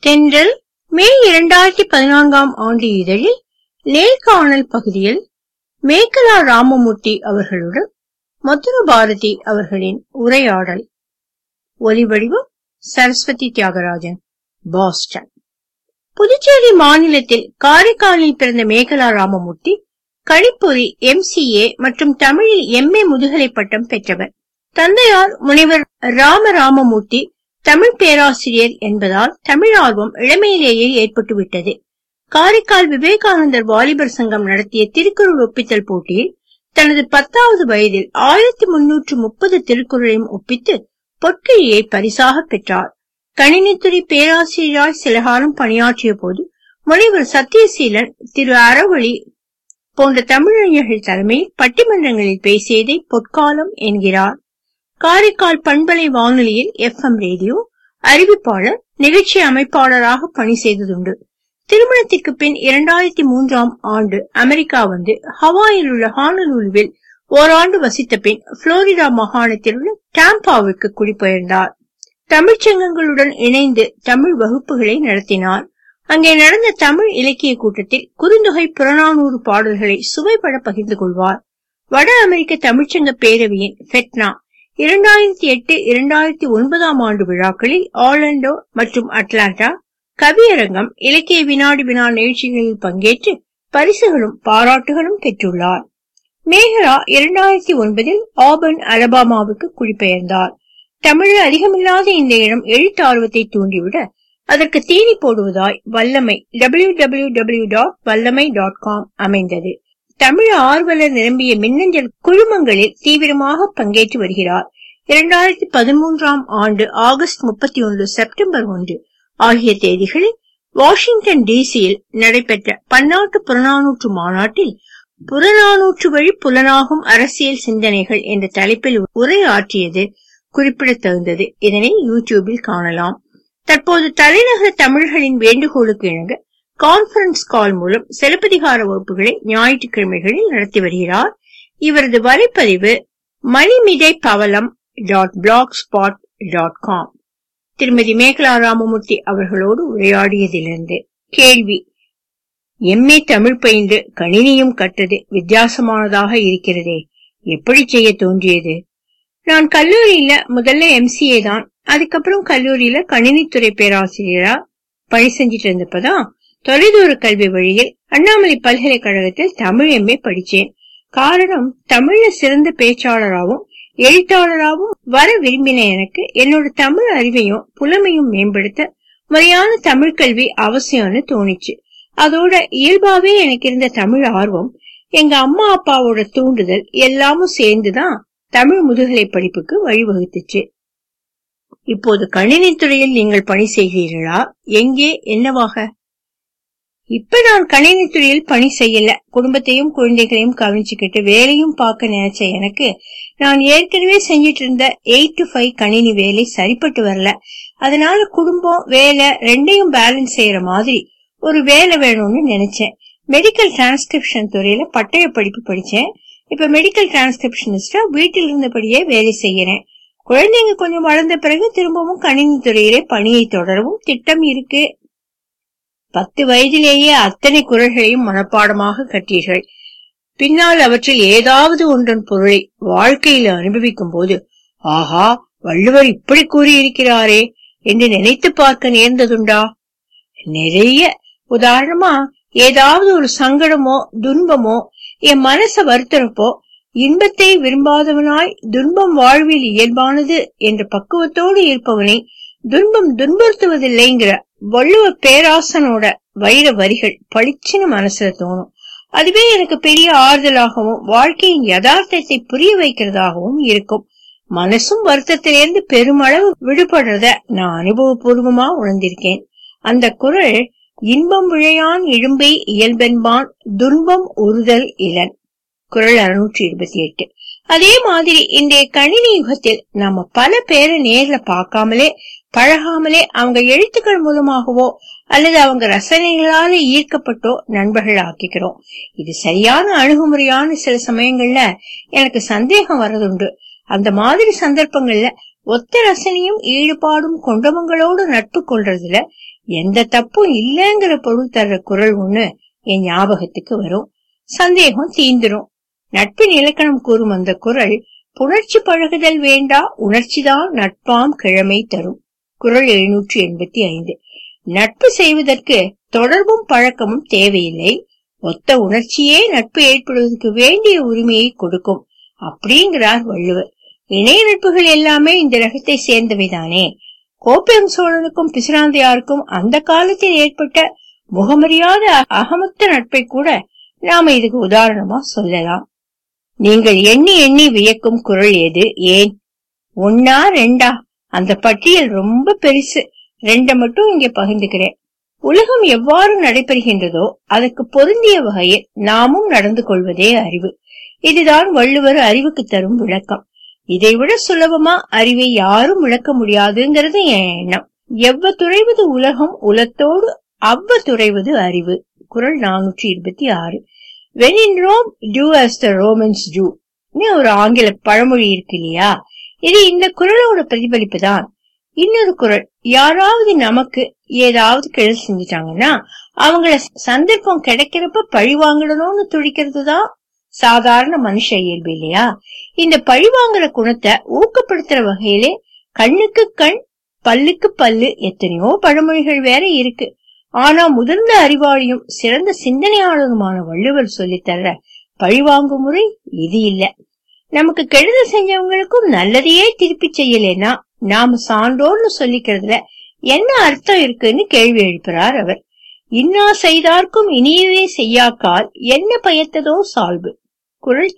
தென்றல் மே 2014 இதழில் நேர்காணல் பகுதியில் மேகலா ராமமூர்த்தி அவர்களுடன் மதுர பாரதி அவர்களின் உரையாடல். ஒலிவடிவம் சரஸ்வதி தியாகராஜன், பாஸ்டன். புதுச்சேரி மாநிலத்தில் காரைக்காலில் பிறந்த மேகலா ராமமூர்த்தி கணிப்பொறி MCA மற்றும் தமிழில் MA முதுகலை பட்டம் பெற்றவர். தந்தையார் முனைவர் ராமமூர்த்தி தமிழ் பேராசிரியர் என்பதால் தமிழ் ஆர்வம் இளமையிலேயே ஏற்பட்டுவிட்டது. காரைக்கால் விவேகானந்தர் வாலிபர் சங்கம் நடத்திய திருக்குறள் ஒப்பித்தல் போட்டியில் தனது 10வது வயதில் 1330 திருக்குறளையும் ஒப்பித்து பொற்கிழியை பரிசாக பெற்றார். கணினித்துறை பேராசிரியராய் சில காலம் பணியாற்றிய போது முனைவர் சத்தியசீலன், திரு அறவழி போன்ற தமிழறிஞர்கள் தலைமையில் பட்டிமன்றங்களில் பேசியதை பொற்காலம் என்கிறார். காரைக்கால் பண்பலை வானொலியில் FM ரேடியோ அறிவிப்பாளர், நிகழ்ச்சி அமைப்பாளராக பணி செய்ததுண்டு. திருமணத்திற்கு பின் 2003ஆம் ஆண்டு அமெரிக்கா வந்து ஹவாயில் உள்ள ஹானலூலுவில் ஓராண்டு வசித்த பின் புளோரிடா மாகாணத்தில் உள்ள டாம்பாவுக்கு குடிபெயர்ந்தார். தமிழ்ச்சங்கங்களுடன் இணைந்து தமிழ் வகுப்புகளை நடத்தினார். அங்கே நடந்த தமிழ் இலக்கிய கூட்டத்தில் குறுந்தொகை புறநானூறு பாடல்களை சுவைபட பகிர்ந்து கொள்வார். வட அமெரிக்க தமிழ்ச்சங்க பேரவையின் ஃபெட்னா 2008-2009 ஆண்டு விழாக்களில் ஆர்லாண்டோ மற்றும் அட்லாண்டா கவியரங்கம், இலக்கிய வினாடி வினா நிகழ்ச்சிகளில் பங்கேற்று பரிசுகளும் பாராட்டுகளும் பெற்றுள்ளார். மேகலா 2009இல் ஆபர்ன், அலபாமாவுக்கு குடிபெயர்ந்தார். தமிழில் அதிகமில்லாத இந்த இடம் எழுத்து ஆர்வத்தை தூண்டிவிட அதற்கு தீனி போடுவதாய் வல்லமை www.vallamai.com அமைந்தது. தமிழ் ஆர்வலர் நிரம்பிய மின்னஞ்சல் குழுமங்களில் தீவிரமாக பங்கேற்று வருகிறார். 2013ஆம் ஆண்டு ஆகஸ்ட் 31, செப்டம்பர் 1 ஆகிய தேதிகளில் வாஷிங்டன் DC-யில் நடைபெற்ற பன்னாட்டு புறநானூற்று மாநாட்டில் புறநானூற்று வழி புலனாகும் அரசியல் சிந்தனைகள் என்ற தலைப்பில் உரையாற்றியது குறிப்பிடத்தகுந்தது. இதனை யூடியூபில் காணலாம். தற்போது தலைநகர தமிழர்களின் வேண்டுகோளுக்கு இணங்க கான்பரன்ஸ் கால் மூலம் சிலப்பதிகார வகுப்புகளை ஞாயிற்றுக்கிழமைகளில் நடத்தி வருகிறார். இவரது வலைப்பதிவு manimidaipawalam.blogspot.com. திருமதி மேகலா ராமமூர்த்தி அவர்களோடு உரையாடியதிலிருந்து கேள்வி. MA தமிழ் பயின்று கணினியும் கற்றது வித்தியாசமானதாக இருக்கிறதே, எப்படி செய்ய தோன்றியது? நான் கல்லூரியில முதல்ல MCA தான், அதுக்கப்புறம் கல்லூரியில கணினித்துறை பேராசிரியரா பணி செஞ்சிட்டு இருந்தப்பதான் தொலைதூர கல்வி வழியில் அண்ணாமலை பல்கலைக்கழகத்தில் தமிழ் MA படிச்சேன். காரணம், தமிழ்ல சிறந்த பேச்சாளராகவும் எழுத்தாளராகவும் வர விரும்பின எனக்கு என்னோட தமிழ் அறிவையும் புலமையும் மேம்படுத்த முறையான தமிழ் கல்வி அவசியம்னு தோணிச்சு. அதோட இயல்பாவே எனக்கு இருந்த தமிழ் ஆர்வம், எங்க அம்மா அப்பாவோட தூண்டுதல் எல்லாமும் சேர்ந்துதான் தமிழ் முதுகலை படிப்புக்கு வழிவகுத்துச்சு. இப்போது கணினித்துறையில் நீங்கள் பணி செய்கிறீர்களா? எங்கே, என்னவாக? இப்ப நான் கணினித்துறையில் பணி செய்யல. குடும்பத்தையும் குழந்தைகளையும் கவனிச்சுக்கிட்டு வேலையும் பார்க்க நினைச்ச எனக்கு நான் ஏற்கனவே செஞ்சிட்டு இருந்த 8 to 5 கணினி வேலை சரிப்பட்டு வரல. அதனால குடும்பம் வேலை ரெண்டையும் பேலன்ஸ் செய்யற மாதிரி ஒரு வேலை வேணும்னு நினைச்சேன். மெடிக்கல் டிரான்ஸ்கிரிப்ஷன் துறையில பட்டய படிப்பு படிச்சேன். இப்ப மெடிக்கல் டிரான்ஸ்கிரிப்ஷனிஸ்டா வீட்டில் இருந்தபடியே வேலை செய்யறேன். குழந்தைங்க கொஞ்சம் வளர்ந்த பிறகு திரும்பவும் கணினி துறையிலே பணியை தொடரவும் திட்டம் இருக்கு. 10 வயதிலேயே அத்தனை குறள்களையும் மனப்பாடமாக கற்றீர்கள். பின்னால் அவற்றில் ஏதாவது ஒன்றன் பொருளை வாழ்க்கையில அனுபவிக்கும் போது, ஆஹா, வள்ளுவர் இப்படி கூறியிருக்கிறாரே என்று நினைத்து பார்க்க நேர்ந்ததுண்டா? நிறைய. உதாரணமா, ஏதாவது ஒரு சங்கடமோ துன்பமோ என் மனச வருத்தறப்போ, இன்பத்தை விரும்பாதவனாய் துன்பம் வாழ்வில் இயல்பானது என்ற பக்குவத்தோடு இருப்பவனை துன்பம் துன்புறுத்துவதில்லைங்கிற வள்ளுவ பேராசனோட வைர வரிகள் பளிச்சுன்னு மனசுல தோணும். அதுவே எனக்கு பெரிய ஆறுதலாகவும் வாழ்க்கையின் யதார்த்தத்தை புரிய வைக்கிறதாகவும் இருக்கும். மனசும் வருத்தத்திலிருந்து பெருமளவு விடுபடுறத நான் அனுபவபூர்வமா உணர்ந்திருக்கேன். அந்த குறள், இன்பம் விழையான் இழும்பை இயல்பென்பான் துன்பம் உறுதல் இலன், குறள் 628. அதே மாதிரி இன்றைய கணினி யுகத்தில் நாம பல பேரை நேர்ல பார்க்காமலே பழகாமலே அவங்க எழுத்துக்கள் மூலமாகவோ அல்லது அவங்க ரசனைகளால ஈர்க்கப்பட்டோ நண்பர்கள் ஆக்கிக்கிறோம். இது சரியான அணுகுமுறையான சில சமயங்கள்ல எனக்கு சந்தேகம் வரதுண்டு. அந்த மாதிரி சந்தர்ப்பங்கள்ல ஒத்த ரசனையும் ஈடுபாடும் கொண்டவங்களோடு நட்பு கொள்றதுல எந்த தப்பும் இல்லங்கிற பொருள் தர்ற குறள் ஒண்ணு என் ஞாபகத்துக்கு வரும். சந்தேகம் தீந்துரும். நட்பின் இலக்கணம் கூறும் அந்த குறள், புணர்ச்சி பழகுதல் வேண்டா, உணர்ச்சிதான் நட்பாம் கிழமை தரும். குறள் 785. நட்பு செய்வதற்கு தொடர்பும் பழக்கமும் தேவையில்லை, ஒத்த உணர்ச்சியே நட்பு ஏற்படுவதற்கு வேண்டிய உரிமையை கொடுக்கும் அப்படிங்கிறார் வள்ளுவர். இணைய நட்புகள் எல்லாமே இந்த ரகத்தை சேர்ந்தவைதானே. கோப்பெரும் சோழனுக்கும் பிசிராந்தையாருக்கும் அந்த காலத்தில் ஏற்பட்ட முகமறியாத அகமத்த நட்பை கூட நாம இதுக்கு உதாரணமா சொல்லலாம். நீங்கள் எண்ணி எண்ணி வியக்கும் குறள் எது? ஏன் 1 2? அந்த பட்டியல் ரொம்ப பெருசு. 2 மட்டும் இங்க பகிர்ந்துக்கிறேன். உலகம் எவ்வாறு நடைபெறுகின்றதோ அதற்கு பொருந்திய வகையில் நாமும் நடந்து கொள்வதே அறிவு. இதுதான் வள்ளுவர் அறிவுக்கு தரும் விளக்கம். இதைவிட சுலபமா அறிவை யாரும் விளக்க முடியாதுங்கிறது என் எண்ணம். எவ்வ துறைவது உலகம், உலத்தோடு அவ்வ துறைவது அறிவு. குறள் 426. When in Rome, do as the Romans do. ஒரு ஆங்கில பழமொழி இருக்கு இல்லையா? இது இந்த குறளோட பிரதிபலிப்பு தான். இன்னொரு குறள், யாராவது நமக்கு ஏதாவது கெடுதல் செஞ்சுட்டாங்கன்னா அவங்கள சந்தர்ப்பம் கிடைக்கிறப்ப பழி வாங்கணும்னு துடிக்கிறதுதான் சாதாரண மனுஷ இயல்பு இல்லையா? இந்த பழிவாங்குற குணத்தை ஊக்கப்படுத்துற வகையிலே கண்ணுக்கு கண், பல்லுக்கு பல்லு எத்தனையோ பழமொழிகள் வேற இருக்கு. ஆனா முதிர்ந்த அறிவாளியும் சிறந்த சிந்தனையாளருமான வள்ளுவர் சொல்லித்தர்ற பழிவாங்கு முறை இது இல்ல. நமக்கு கெடுதல் செஞ்சவங்களுக்கும் நல்லதையே திருப்பி செய்யலன்னா நாம சான்றோர்னு சொல்லிக்கிறதுல என்ன அர்த்தம் இருக்குன்னு கேள்வி எழுப்புறார் அவர். இன்னா செய்தார்க்கும் இனியவே செய்யாக்கால் என்ன பயத்ததோ சால்பு. குறள்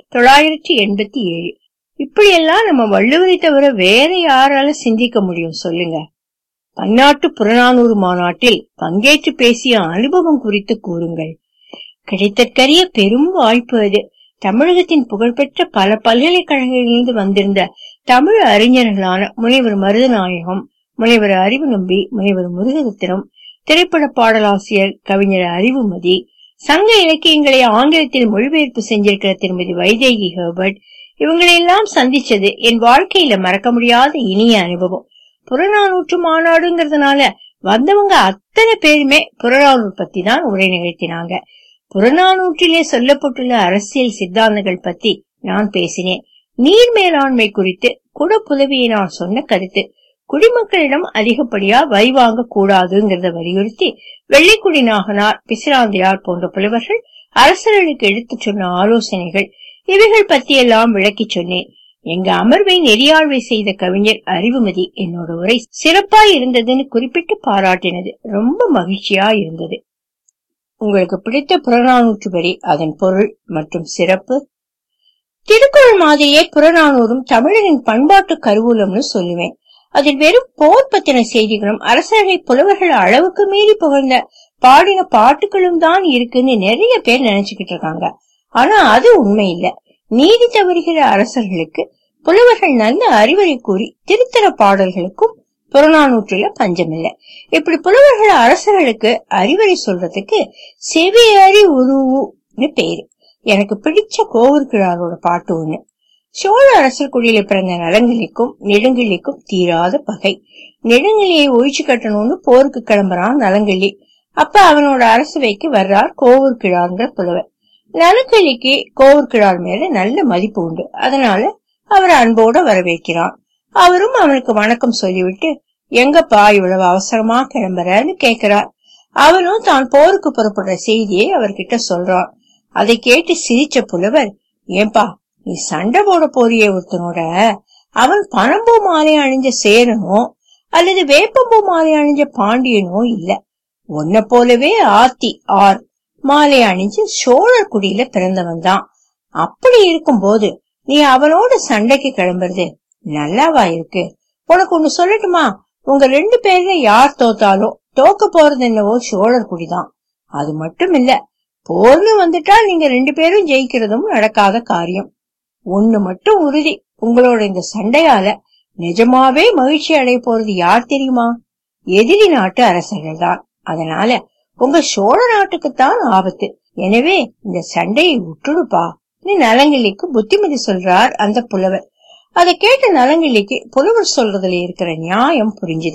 987. இப்படியெல்லாம் நம்ம வள்ளுவரை தவிர வேற யாரால சிந்திக்க முடியும் சொல்லுங்க? பன்னாட்டு புறநானூறு மாநாட்டில் பங்கேற்று பேசிய அனுபவம் குறித்து கூறுங்கள். கிடைத்தற்கரிய பெரும் வாய்ப்பு அது. தமிழகத்தின் புகழ்பெற்ற பல பல்கலைக்கழகங்களிலிருந்து வந்திருந்த தமிழ் அறிஞர்களான முனைவர் மருதநாயகம், முனைவர் அறிவு நம்பி, முனைவர் முருகரத்தினம், திரைப்பட பாடலாசிரியர் கவிஞர் அறிவுமதி, சங்க இலக்கியங்களை ஆங்கிலத்தில் மொழிபெயர்ப்பு செஞ்சிருக்கிற திருமதி வைதேகி ஹெர்பர்ட், இவங்களையெல்லாம் சந்திச்சது என் வாழ்க்கையில மறக்க முடியாத இனிய அனுபவம். புறநானூற்று மாநாடுங்கிறதுனால வந்தவங்க அத்தனை பேருமே புறநானூறு பத்தி தான் உரை நிகழ்த்தினாங்க. புறநானூற்றிலே சொல்லப்பட்டுள்ள அரசியல் சித்தாந்தங்கள் பத்தி நான் பேசினேன். நீர் மேலாண்மை குறித்து குட புலவியை நான் சொன்ன கருத்து, குடிமக்களிடம் அதிகப்படியா வரி வாங்க கூடாதுங்கிறத வலியுறுத்தி வெள்ளைக்குடி நாகனார், பிசிராந்தையார் போன்ற புலவர்கள் அரசர்களுக்கு எடுத்து சொன்ன ஆலோசனைகள், இவைகள் பத்தியெல்லாம் விளக்கி சொன்னேன். எங்க அமர்வை நெறியாழ்வை செய்த கவிஞர் அறிவுமதி என்னோட உரை சிறப்பாய் இருந்ததுன்னு குறிப்பிட்டு பாராட்டினது ரொம்ப மகிழ்ச்சியா இருந்தது. உங்களுக்கு பிடித்த புறநானூற்று வரி, அதன் பொருள் மற்றும் சிறப்பு? திருக்குறள் மாதிரியே புறநானூறும் தமிழரின் பண்பாட்டு கருவூலம்னு சொல்லுவேன். அதில் வெறும் போர் பத்தின செய்திகளும் அரசர்களை புலவர்கள் அளவுக்கு மீறி புகழ்ந்த பாடின பாட்டுகளும் தான் இருக்குன்னு நிறைய பேர் நினைச்சுக்கிட்டு இருக்காங்க. ஆனா அது உண்மை இல்ல. நீதி தவறுகிற அரசர்களுக்கு புலவர்கள் நல்ல அறிவுரை கூறி திருத்தர பாடல்களுக்கும் புறநானூற்றுல பஞ்சமில்ல. இப்படி புலவர்கள் அரசர்களுக்கு அறிவுரை சொல்றதுக்கு செவியறி உருவுன்னு பேரு. எனக்கு பிடிச்ச கோவூர்கிழாரோட பாட்டு ஒண்ணு. சோழ அரசர் குடியில பிறந்த நலங்கிள்ளிக்கும் நெடுங்கிள்ளிக்கும் தீராத பகை. நெடுங்கிள்ளியை ஒழிச்சு கட்டணும்னு போருக்கு கிளம்புறான் நலங்கிள்ளி. அப்ப அவனோட அரசவைக்கு வர்றார் கோவூர்கிழார்ங்கிற புலவர். நலங்கிள்ளிக்கு கோவூர்கிழார் மேல நல்ல மதிப்பு உண்டு. அதனால அவர் அன்போட வரவேற்கிறான். அவரும் அவனுக்கு வணக்கம் சொல்லிவிட்டு, எங்கப்பா இவ்வளவு அவசரமா கிளம்புறன்னு கேக்குறார். அவனும் தான் போருக்கு புறப்படுற செய்தியை அவர்கிட்ட சொல்றான். அதை கேட்டு சிரிச்ச புலவர், ஏன்பா நீ சண்டை போட போறிய ஒருத்தனோட, அவன் பனம்பூ மாலை அணிஞ்ச சேரனோ அல்லது வேப்பம்பூ மாலை அணிஞ்ச பாண்டியனோ இல்ல, உன்ன போலவே ஆத்தி ஆர் மாலை அணிஞ்சு சோழர் குடியில பிறந்தவன் தான். அப்படி இருக்கும் போது நீ அவனோட சண்டைக்கு கிளம்புறது நல்லாவா இருக்கு? உனக்கு ஒண்ணு சொல்லட்டுமா? உங்க 2 பேர்ல யார் தோத்தாலும் தோக்க போறது என்னவோ சோழர் குடிதான். அது மட்டும் இல்ல, போர்னு வந்துட்டா நீங்க 2 பேரும் ஜெயிக்கிறதும் நடக்காத காரியம். ஒண்ணு மட்டும் உறுதி, உங்களோட இந்த சண்டையால நிஜமாவே மகிழ்ச்சி அடைய போறது யார் தெரியுமா? எதிரி நாட்டு அரசர்கள் தான். அதனால உங்க சோழ நாட்டுக்குத்தான் ஆபத்து. எனவே இந்த சண்டையை விட்டுடுப்பா நீ நலங்கிள்ளிக்கு புத்திமதி சொல்றார் அந்த புலவர். அதை கேட்ட நலங்கிள்ளிக்கு புலவர் சொல்றதுல இருக்கிற நியாயம் புரிஞ்சுது.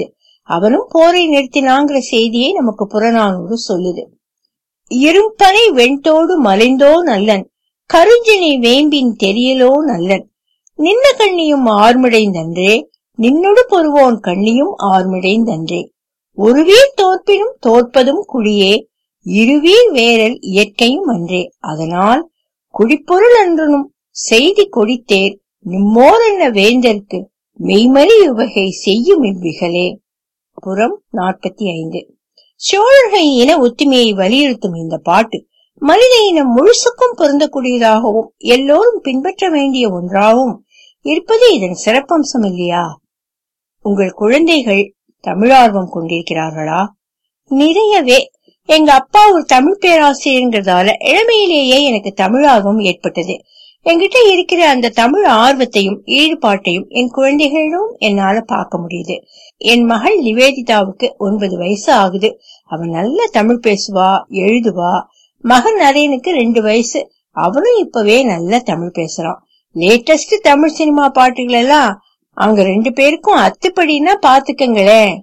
அவனும் போரை நிறுத்தினாங்கிற செய்தியை நமக்கு புறநானூறு சொல்லுது. இரும்பனை வெண்தோடு மலைந்தோ நல்லன், கருஞ்சினை வேம்பின் தெரியலோ நல்லன், நின்ன கண்ணியும் ஆர்மிடைந்தன்றே, நின்னொடு பொறுவோன் கண்ணியும் ஆர்மிடைந்தன்றே, ஒருவீர் தோற்பினும் தோற்பதும் குடியே, இருவீர் வேரல் இயற்கையும் அன்றே, அதனால் குடிப்பொருள் அன்றனும் செய்தி கொடித்தேர், நிம்மோரென்ன வேந்தற்கு மெய்மறி உவகை செய்யும் இவ்விகலே. புறம் 45. சோழர்கள் இன ஒத்துமையை வலியுறுத்தும் இந்த பாட்டு மனித இனம் முழுசுக்கும் பொருந்தக்கூடியதாகவும் எல்லோரும் பின்பற்ற வேண்டிய ஒன்றாகவும் இருப்பது இதன் சிறப்பம்சம் இல்லையா? உங்கள் குழந்தைகள் தமிழார்வம் கொண்டிருக்கிறார்களா? நிறையவே. எங்க அப்பா ஒரு தமிழ் பேராசிரியர்ங்கிறதால இளமையிலேயே எனக்கு தமிழார்வம் ஏற்பட்டது. என்கிட்ட இருக்கிற அந்த தமிழ் ஆர்வத்தையும் ஈடுபாட்டையும் என் குழந்தைகளிடம் என்னால பார்க்க முடியுது. என் மகள் நிவேதிதாவுக்கு 9 வயசு ஆகுது. அவன் நல்ல தமிழ் பேசுவா, எழுதுவா. மகன் நரேனுக்கு 2 வயசு. அவனும் இப்பவே நல்ல தமிழ் பேசுறான். லேட்டஸ்ட் தமிழ் சினிமா பாட்டுகள் எல்லாம் அவங்க 2 பேருக்கும் அத்துப்படினா பாத்துக்கங்களேன்.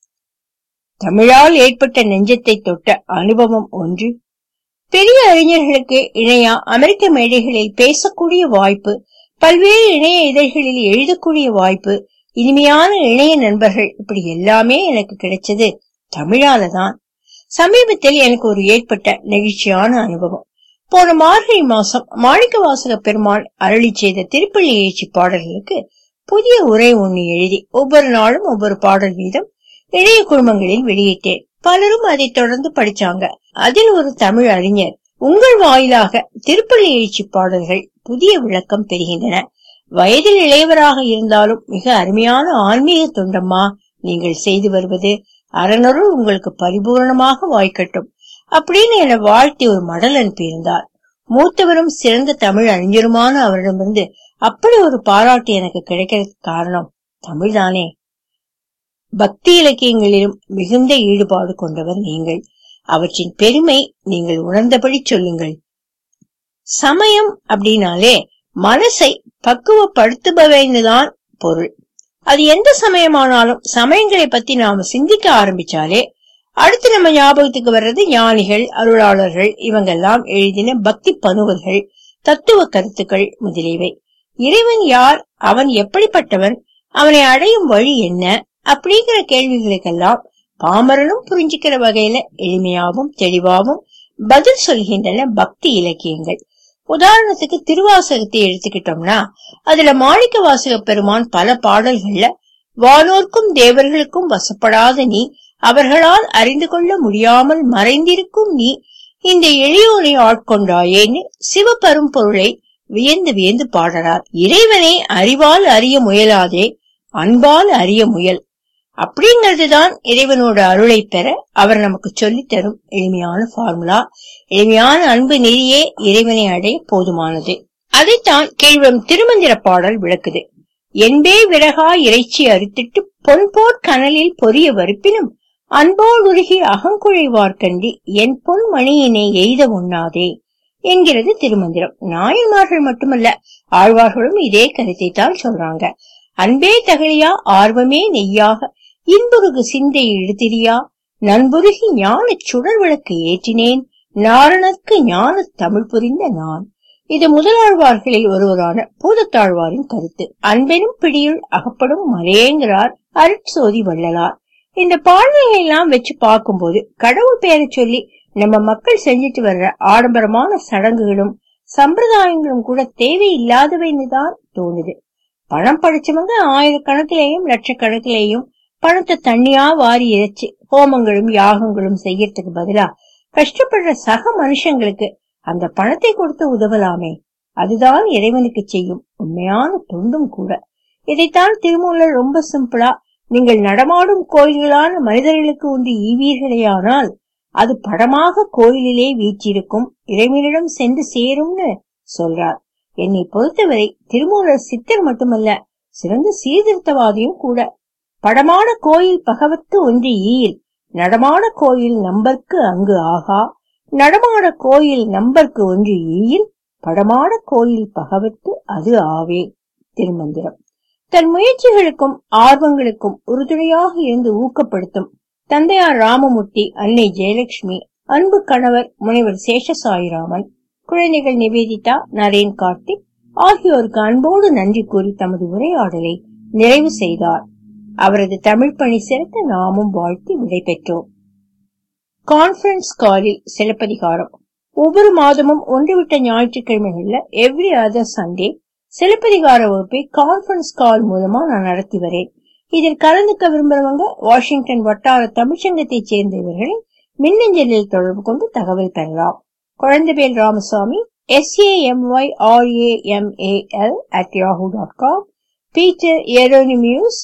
தமிழால் ஏற்பட்ட நெஞ்சத்தை தொட்ட அனுபவம் ஒன்று. பெரிய அறிஞர்களுக்கு இணையா அமெரிக்க மேடைகளில் பேசக்கூடிய வாய்ப்பு, பல்வேறு இணைய இதழ்களில் எழுதக்கூடிய வாய்ப்பு, இனிமையான இணைய நண்பர்கள், இப்படி எல்லாமே எனக்கு கிடைச்சது தமிழாலதான். சமீபத்தில் எனக்கு ஒரு ஏற்பட்ட நெகிழ்ச்சியான அனுபவம். போன மார்கழி மாசம் மாணிக்கவாசக பெருமாள் அருளி செய்த திருப்பள்ளி எழுச்சி பாடல்களுக்கு புதிய உரை ஒண்ணு எழுதி ஒவ்வொரு நாளும் ஒவ்வொரு பாடல் வீதம் இணைய குழுமங்களில் வெளியிட்டேன். பலரும் அதை தொடர்ந்து படிச்சாங்க. அதில் ஒரு தமிழ் அறிஞர், உங்கள் வாயிலாக திருப்பள்ளி எழுச்சி பாடல்கள் புதிய விளக்கம் பெறுகின்றன. வயதில் இளையவராக இருந்தாலும் மிக அருமையான ஆன்மீக தொண்டம்மா நீங்கள் செய்து வருவது. அறனருள் உங்களுக்கு பரிபூர்ணமாக வாய்க்கட்டும் அப்படின்னு என வாழ்த்தி ஒரு மடல் அனுப்பியிருந்தார். மூத்தவரும் சிறந்த தமிழ் அறிஞருமான அவரிடமிருந்து அப்படி ஒரு பாராட்டு எனக்கு கிடைக்கிறதுக்கு காரணம் தமிழ்தானே. பக்தி இலக்கியங்களிலும் மிகுந்த ஈடுபாடு கொண்டவர் நீங்கள். அவற்றின் பெருமை நீங்கள் உணர்ந்தபடி சொல்லுங்கள். சமயம் அப்படின்னாலே மனசை பக்குவப்படுத்துபவைன்னுதான் பொருள். அது எந்த சமயமானாலும் சமயங்களை பத்தி நாம சிந்திக்க ஆரம்பிச்சாலே அடுத்து நம்ம ஞாபகத்துக்கு வர்றது ஞானிகள், அருளாளர்கள், இவங்கெல்லாம் எழுதின பக்தி பனுவல்கள், தத்துவ கருத்துக்கள் முதலியவை. இறைவன் யார், அவன் எப்படிப்பட்டவன், அவனை அடையும் வழி என்ன அப்படிங்கிற கேள்விகளுக்கெல்லாம் பாமரனும் புரிஞ்சுக்கிற வகையில எளிமையாவும் தெளிவாவும் பதில் சொல்கின்றன பக்தி இலக்கியங்கள். உதாரணத்துக்கு திருவாசகத்தை எடுத்துக்கிட்டோம்னா அதுல மாணிக்க வாசக பெருமான் பல பாடல்கள்ல வானோர்க்கும் தேவர்களுக்கும் வசப்படாத நீ, அவர்களால் அறிந்து கொள்ள முடியாமல் மறைந்திருக்கும் நீ, இந்த எளியோனை ஆட்கொண்டாயேன்னு சிவபெரும் பொருளை வியந்து வியந்து பாடுறார். இறைவனை அறிவால் அறிய முயலாதே, அன்பால் அறிய முயல் அப்படிங்கிறதுதான் இறைவனோட அருளை பெற அவர் நமக்கு சொல்லித் தரும் எளிமையான பார்முலா. எளிமையான அன்பு நெறியே இறைவனை அடைய போதுமானது. அதைத்தான் கீழ்வரும் திருமந்திர பாடல் விளக்குது. என்பே விறகா இறைச்சி அறுத்திட்டு பொன்போர் கனலில் பொரிய வறுப்பினும் அன்போடு உருகி அகங்குழைவார்கண்டி என் பொன் மணியினை எய்த உண்ணாதே என்கிறது திருமந்திரம். நாயன்மார்கள் மட்டுமல்ல, ஆழ்வார்களும் இதே கருத்தை தான் சொல்றாங்க. அன்பே தகழியா ஆர்வமே நெய்யாக இன்புருகு சிந்தை இழுத்திரியா நண்புருகி ஞான சுடர் விளக்கு ஏற்றினேன் நாரணற்கு ஞான தமிழ் புரிந்த நான். இது முதலாழ்வார்களில் ஒருவரான பூதத்தாழ்வாரின் கருத்து. அன்பெனும் பிடியுள் அகப்படும் மலையேங்கிறார் அருட்சோதி வள்ளலார். இந்த பாடல்களை எல்லாம் வச்சு பார்க்கும்போது கடவுள் பெயரை சொல்லி நம்ம மக்கள் செஞ்சிட்டு வர்ற ஆடம்பரமான சடங்குகளும் சம்பிரதாயங்களும் கூட தேவையில்லாதவைன்னுதான் தோணுது. பணம் படிச்சவங்க ஆயிரக்கணக்கிலேயும் லட்சக்கணக்கிலேயும் பணத்தை தண்ணியா வாரி இறைச்சு ஹோமங்களும் யாகங்களும் செய்யறதுக்கு பதிலா கஷ்டப்படுற சக மனுஷங்களுக்கு அந்த பணத்தை கொடுத்து உதவலாமே. அதுதான் இறைவனுக்கு செய்யும் உண்மையான தொண்டும் கூட. இதைத்தான் திருமூலர் ரொம்ப சிம்பிளா, நீங்கள் நடமாடும் கோயில்களான மனிதர்களுக்கு ஒன்று ஈவீர்களேயானால் அது படமாக கோயிலிலே வீற்றிருக்கும் இறைவனிடம் சென்று சேரும்னு சொல்றார். என்னை பொறுத்தவரை திருமூலர் சித்தர் மட்டுமல்ல, சிறந்த சீர்திருத்தவாதியும் கூட. படமான கோயில் பகவத்து ஒன்று ஈயில், நடமான கோயில் நம்பர்க்கு அங்கு ஆகா, நடமாட கோயில் நம்பர்க்கு ஒன்று ஈயில், படமான கோயில் பகவத்து அது ஆவே. திருமந்திரம். தன் முயற்சிகளுக்கும் ஆர்வங்களுக்கும் உறுதுணையாக இருந்து ஊக்கப்படுத்தும் தந்தையார் ராமமூர்த்தி, அன்னை ஜெயலட்சுமி, அன்பு கணவர் முனைவர் சேஷசாயிராமன், குழந்தைகள் நிவேதிதா, நரேன், கார்த்திக் ஆகியோருக்கு அன்போடு நன்றி கூறி தமது உரையாடலை நிறைவு செய்தார். அவரது தமிழ் பணி சிறக்க நாமும் வாழ்த்தி விடை பெற்றோம். கான்பரன்ஸ் காலில் சிலப்பதிகாரம். ஒவ்வொரு மாதமும் ஒன்றுவிட்ட ஞாயிற்றுக்கிழமைகள்ல எவ்ரி அதர் சண்டே சிலப்பதிகார வகுப்பை கான்பரன்ஸ் கால் மூலமா நான் நடத்தி வரேன். இதில் கலந்துக்க விரும்புறவங்க வாஷிங்டன் வட்டார தமிழ்ச்சங்கத்தை சேர்ந்த இவர்களை மின்னஞ்சலில் தொடர்பு கொண்டு தகவல் பெறலாம். Kulandaivel Ramasamy, SAMYRAMAL@yahoo.com, Peter Yeronymus,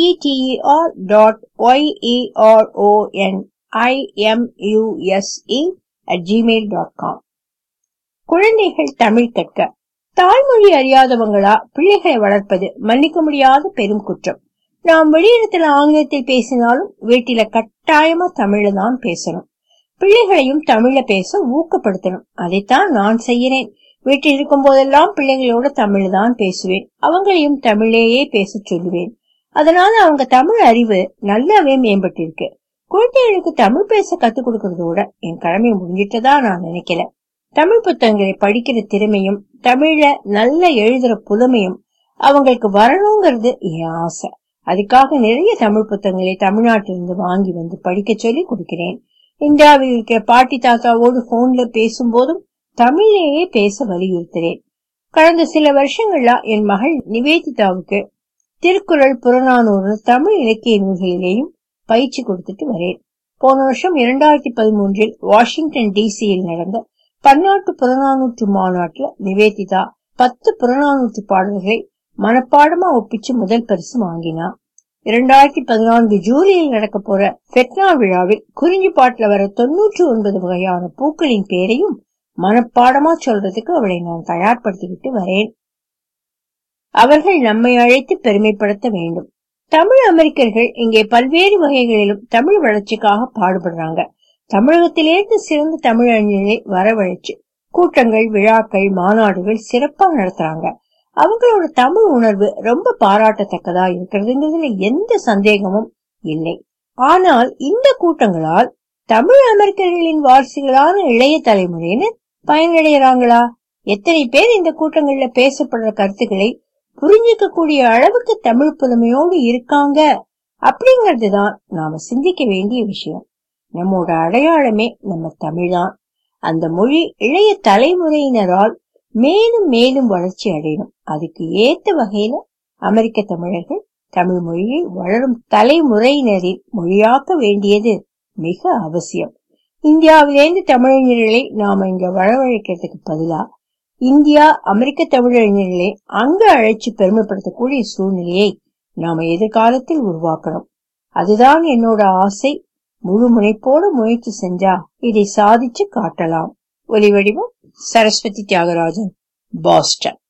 PETERONIMUS@gmail.com. குழந்தைகள் தமிழ் கற்க. தாய்மொழி அறியாதவங்களா பிள்ளைகளை வளர்ப்பது மன்னிக்க முடியாத பெரும் குற்றம். நாம் வெளியிடத்துல ஆங்கிலத்தில் பேசினாலும் வீட்டில கட்டாயமா தமிழ்ல தான் பேசணும். பிள்ளைகளையும் தமிழ்ல பேச ஊக்கப்படுத்தணும். அதைத்தான் நான் செய்யறேன். வீட்டில் இருக்கும் போதெல்லாம் பிள்ளைகளோட தமிழ் தான் பேசுவேன். அவங்களையும் தமிழையே பேச சொல்லுவேன். அதனால அவங்க தமிழ் அறிவு நல்லாவே மேம்பட்டிருக்கு. குழந்தைகளுக்கு தமிழ் பேச கத்துக் கொடுக்கறதோட என் கடமை முடிஞ்சிட்டதா நான் நினைக்கல. தமிழ் புத்தகங்களை படிக்கிற திறமையும் தமிழ்ல நல்ல எழுதுற புலமையும் அவங்களுக்கு வரணுங்கிறது என் ஆசை. அதுக்காக நிறைய தமிழ் புத்தகங்களை தமிழ்நாட்டிலிருந்து வாங்கி வந்து படிக்க சொல்லி கொடுக்கிறேன். இந்தியாவில் இருக்கிற பாட்டி தாத்தாவோடு போன்ல பேசும் போதும் தமிழிலேயே பேச வலியுறுத்துறேன். கடந்த சில வருஷங்களா என் மகள் நிவேதிதாவுக்கு திருக்குறள், புறநானூறு, தமிழ் இலக்கிய நூல்களிலேயும் பயிற்சி கொடுத்துட்டு வரேன். போன வருஷம் 2013 வாஷிங்டன் டிசியில் நடந்த பன்னாட்டு புறநானூற்று மாநாட்டுல நிவேதிதா 10 புறநானூற்று பாடல்களை மனப்பாடமா ஒப்பிச்சு முதல் பரிசு வாங்கினா. 2014 ஜூலையில் நடக்க போற ஃபெட்னா விழாவில் குறிஞ்சி பாட்டுல வர 99 வகையான பூக்களின் பேரையும் மனப்பாடமா சொல்றதுக்கு அவளை நான் தயார்படுத்திக்கிட்டு வரேன். அவர்கள் நம்மை அழைத்து பெருமைப்படுத்த வேண்டும். தமிழ் அமெரிக்கர்கள் இங்கே பல்வேறு வகைகளிலும் தமிழ் வளர்ச்சிக்காக பாடுபடுறாங்க. தமிழகத்திலிருந்து சிறந்த தமிழறிஞர்களை வரவழைச்சு கூட்டங்கள், விழாக்கள், மாநாடுகள் சிறப்பா நடத்துறாங்க. அவங்களோட தமிழ் உணர்வு ரொம்ப பாராட்டத்தக்கதா இருக்கிறதுங்கிறதுல எந்த சந்தேகமும் இல்லை. ஆனால் இந்த கூட்டங்களால் தமிழ் அமெரிக்கர்களின் வாரிசுகளான இளைய தலைமுறையினர் பயனடைகிறாங்களா? எத்தனை பேர் இந்த கூட்டங்கள்ல பேசப்படுற கருத்துக்களை புரிஞ்சிக்க கூடிய அளவுக்கு தமிழ் புலமையோடு இருக்காங்க? அப்படிங்கறதுதான் நாம சிந்திக்க வேண்டிய விஷயம். நம்மோட அடையாளமே நம்ம தமிழ்தான். அந்த மொழி இளைய தலைமுறையினரால் மேலும் மேலும் வளர்ச்சி அடையணும். அதுக்கு ஏத்த வகையில அமெரிக்க தமிழர்கள் தமிழ் மொழியை வளரும் தலைமுறையினரின் மொழியாக்க வேண்டியது மிக அவசியம். இந்தியாவிலேருந்து தமிழறிஞர்களை நாம இங்க வரவழைக்கிறதுக்கு பதிலா இந்தியா அமெரிக்க தமிழறிஞர்களை அங்க அழைச்சு பெருமைப்படுத்தக்கூடிய சூழ்நிலையை நாம எதிர்காலத்தில் உருவாக்கணும். அதுதான் என்னோட ஆசை. முழு முனைப்போட முயற்சி செஞ்சா இதை சாதிச்சு காட்டலாம். ஒலிவடிவம் சரஸ்வதி தியாகராஜன், பாஸ்டன்.